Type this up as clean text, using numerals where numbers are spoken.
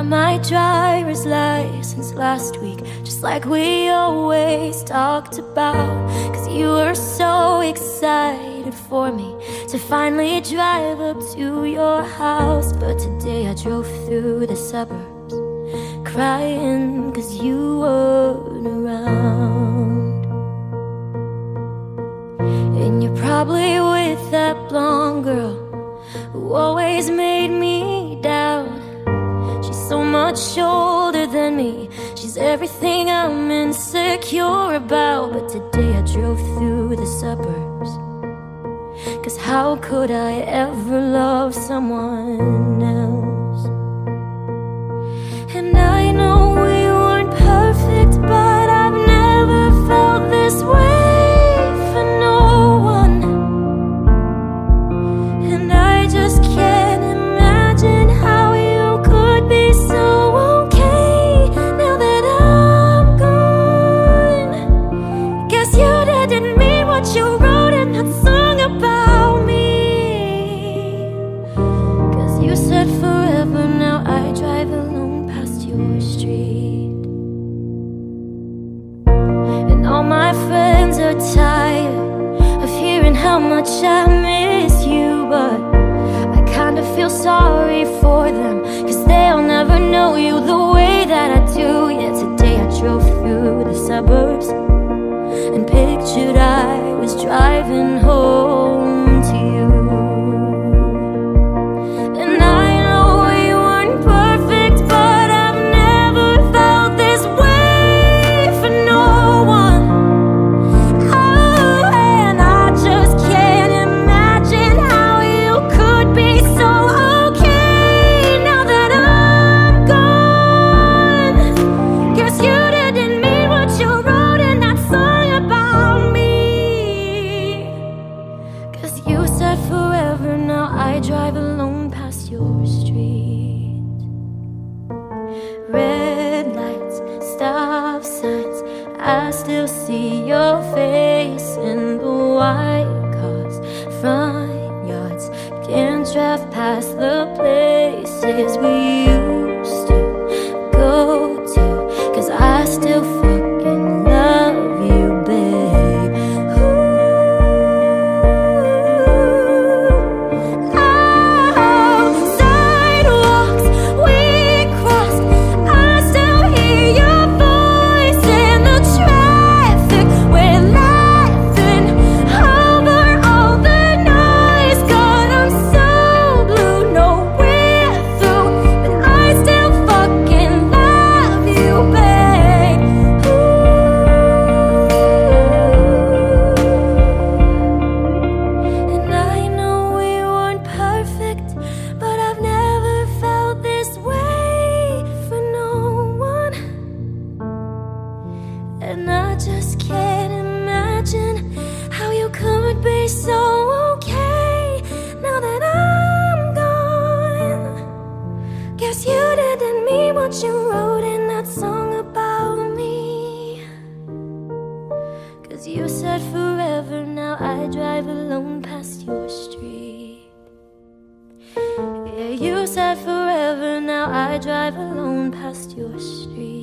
got my driver's license last week, just like we always talked about. Cause you were so excited for me to finally drive up to your house. But today I drove through the suburbs crying cause you weren't around. And you're probably with that blonde girl who always made me doubt. She's so much older than me, she's everything I'm insecure about. But today I drove through the suburbs, cause how could I ever love someone else? And I know we weren't perfect, but I've never felt this way for no one. And I just can't imagine how you could be so okay now that I'm gone. Guess you didn't mean what you wrote in that song about me. Cause you said forever, now I drive alone past your street. And all my friends are tired of hearing how much I miss you, but I kinda feel sorry for them, cause they'll never know you the way that I do. Yeah, today I drove through the suburbs and pictured I was driving home to you. And I know we weren't perfect, but I've never felt this way for no one. Oh, and I just can't imagine how you could be so okay now that I'm gone. Guess you didn't mean what you wrote in that song about me. Cause you said forever, now I drive alone past your street. Red lights, stop signs, I still see your face in the white cars, front yards. Can't drive past the places we used to go to, cause I still fucking love you, babe. Oh, sidewalks we crossed, I still hear your voice in the traffic. We're laughing over all the noise. God, I'm so blue, nowhere through, but I still fucking love you, babe. And I know we weren't perfect, but I've never felt this way for no one. And I just can't imagine how you could be so okay now that I'm gone. Guess you didn't mean what you wrote in that song about me. Cause you said forever, now I drive alone past your street. Yeah, you said forever, now I drive alone past your street.